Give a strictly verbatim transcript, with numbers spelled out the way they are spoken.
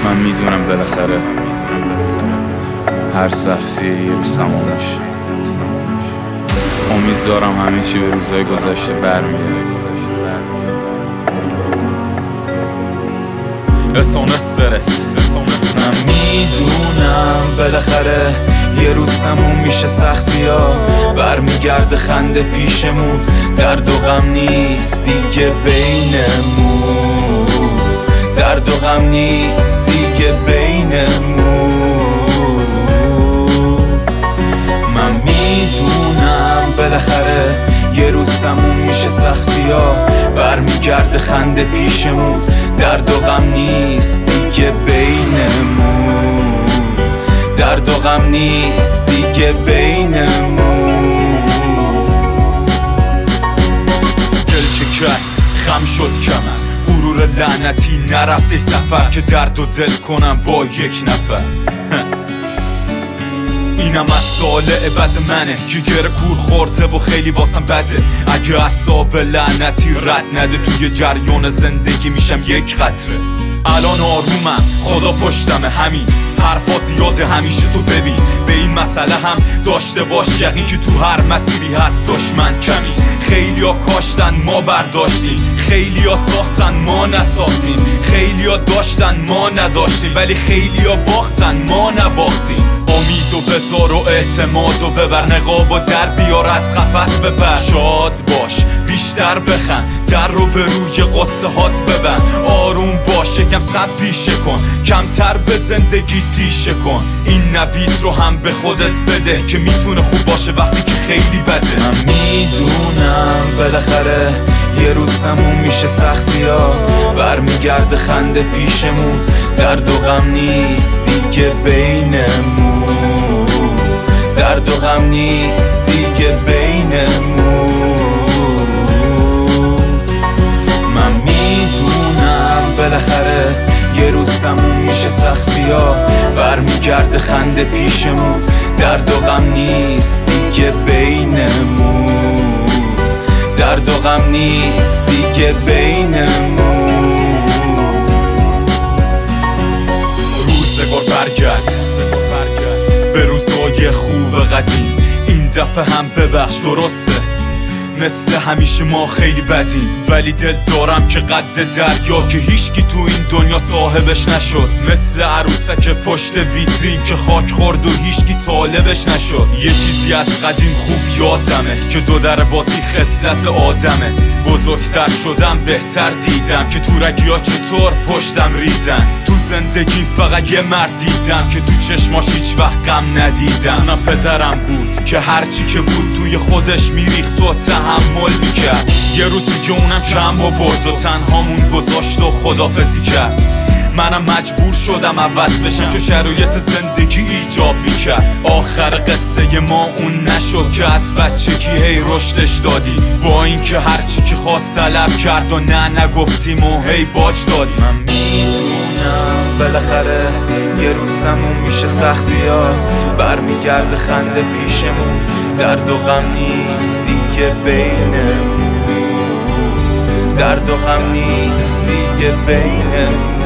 من میدونم بالاخره هر سختی یه روز تموم میشه. امید دارم همه چی به روزهای گذشته برمیگرده. رسون استرس من میدونم بالاخره یه روز تموم میشه سختی ها، برمیگرده خنده پیشمون، درد و غم نیست دیگه بینمون، درد و غم نیست دیگه بینمون. من میدونم بالاخره یه روز تموم میشه سختی ها، برمیگرده خنده پیشمون، درد و غم نیست دیگه بینمون، درد و غم نیست دیگه بینمون. دل شکست خم شد کمر، غرور لعنتی نرفته سفر که درد و دل کنم با یک نفر. اینم از ساله بد منه که گره کور خورده و خیلی واسم بده. اگه اعصاب لعنتی رد نده توی جریان زندگی میشم یک قطره. الان آرومم خدا پشتمه، همین حرفا زیاده همیشه تو ببین. به این مسئله هم داشته باش یقین که تو هر مسیری هست دشمن کمی. خیلیا کاشتن ما برداشتیم، خیلیا ساختن ما نساختیم، خیلیا داشتن ما نداشتیم، ولی خیلیا باختن ما نباختیم. امید و بذار و اعتماد و ببر، نقاب و در بیار از قفس بپر. شاد باش بیشتر بخند، در رو به روی قصه هات ببند. آروم باش یکم سب پیشه کن، کمتر به زندگی دیشه کن. این نوید رو هم به خودت بده که میتونه خوب باشه وقتی که خیلی بده. من میدونم بالاخره یه روز تموم میشه سختی ها، برمیگرده خنده پیشمون، درد و غم نیست دیگه بینمون، درد و غم نیست دیگه بینمون. من میدونم بالاخره یه روز تموم میشه سختی ها، برمیگرده خنده پیشمون، درد و غم نیست دیگه بینمون، درد و غم نیست دیگه بینمون. روزگار برگرد به روزای خوب قدیم، این دفعه هم ببخش درسته مثل همیشه ما خیلی بدیم، ولی دل دارم که قد دریا که هیچکی تو این دنیا صاحبش نشد. مثل عروسک پشت ویترین که خاک خورد و هیچکی طالبش نشد. یه چیزی از قدیم خوب یادمه که دو در بازی خصلت آدمه. بزرگتر شدم بهتر دیدم که تورگیا چطور پشتم ریدن. تو زندگی فقط یه مرد دیدم که تو چشماش هیچ وقت غم ندیدم. نه پدرم بود که هرچی که بود توی خودش میریخت و تحمل میکرد. یه روزی که اونم کم آورد و تنهامون گذاشت و خدافزی کرد. منم مجبور شدم عوض بشم چون شرایط زندگی ایجاب میکرد. آخر قصه ما اون نشد که از بچگی هی رشدش دادی، با اینکه هرچی که خواست طلب کرد و نه نگفتیم و هی باج دادی. من میدونم بالاخره یه روز تموم میشه سختی ها، برمیگرده خنده پیشمون، درد و غم نیست دیگه بینمون، درد و غم نیست دیگه بینمون.